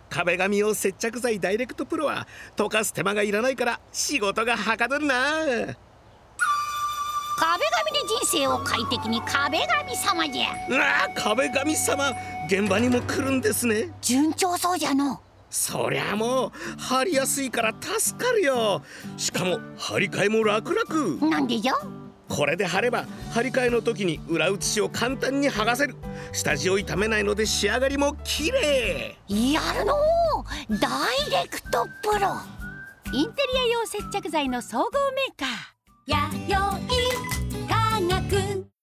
壁紙用接着剤ダイレクトプロは溶かす手間がいらないから仕事がはかどるな。 壁紙で人生を快適に、壁紙様じゃ。 壁紙様、現場にも来るんですね。 順調そうじゃの。 そりゃもう貼りやすいから助かるよ。しかも貼り替えも楽々。 なんでじゃ。 これで貼れば貼り替えの時に裏打ち紙を簡単に剥がせる。下地を傷めないので仕上がりも綺麗。 やるのー、ダイレクトプロ。 インテリア用接着剤の総合メーカー、やよい科学。